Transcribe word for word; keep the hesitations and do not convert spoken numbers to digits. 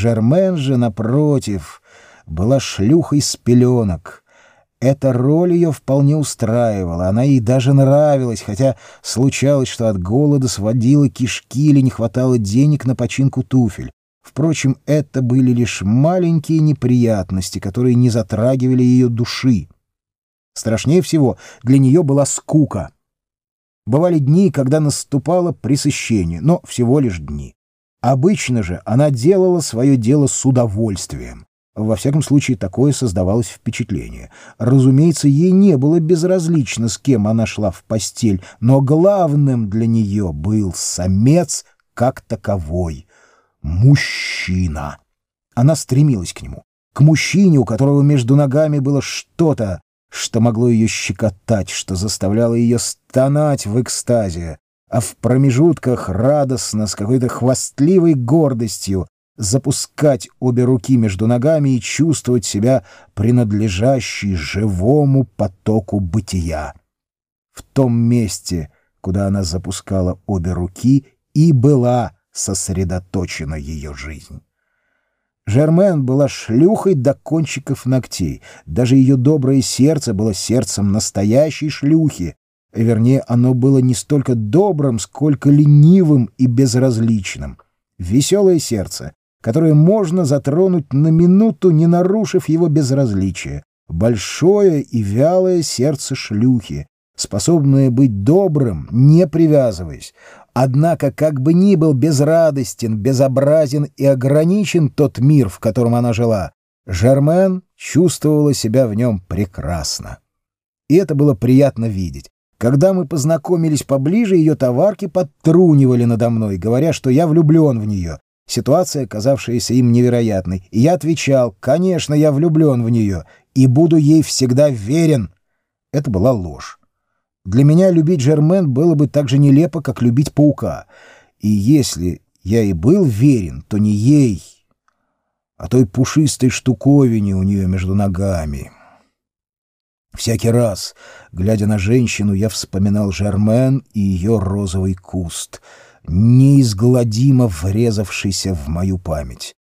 Жермен же, напротив, была шлюхой с пеленок. Эта роль ее вполне устраивала, она ей даже нравилась, хотя случалось, что от голода сводила кишки или не хватало денег на починку туфель. Впрочем, это были лишь маленькие неприятности, которые не затрагивали ее души. Страшнее всего для нее была скука. Бывали дни, когда наступало пресыщение, но всего лишь дни. Обычно же она делала свое дело с удовольствием. Во всяком случае, такое создавалось впечатление. Разумеется, ей не было безразлично, с кем она шла в постель, но главным для нее был самец как таковой — мужчина. Она стремилась к нему, к мужчине, у которого между ногами было что-то, что могло ее щекотать, что заставляло ее стонать в экстазе, а в промежутках радостно, с какой-то хвастливой гордостью, запускать обе руки между ногами и чувствовать себя принадлежащей живому потоку бытия. В том месте, куда она запускала обе руки, и была сосредоточена ее жизнь. Жермен была шлюхой до кончиков ногтей. Даже ее доброе сердце было сердцем настоящей шлюхи. Вернее, оно было не столько добрым, сколько ленивым и безразличным. Веселое сердце, которое можно затронуть на минуту, не нарушив его безразличие. Большое и вялое сердце шлюхи, способное быть добрым, не привязываясь. Однако, как бы ни был безрадостен, безобразен и ограничен тот мир, в котором она жила, Жермен чувствовала себя в нем прекрасно. И это было приятно видеть. Когда мы познакомились поближе, ее товарки подтрунивали надо мной, говоря, что я влюблен в нее. Ситуация, казавшаяся им невероятной. И я отвечал: «Конечно, я влюблен в нее и буду ей всегда верен». Это была ложь. Для меня любить Жермен было бы так же нелепо, как любить паука. И если я и был верен, то не ей, а той пушистой штуковине у нее между ногами. Всякий раз, глядя на женщину, я вспоминал Жермен и ее розовый куст, неизгладимо врезавшийся в мою память.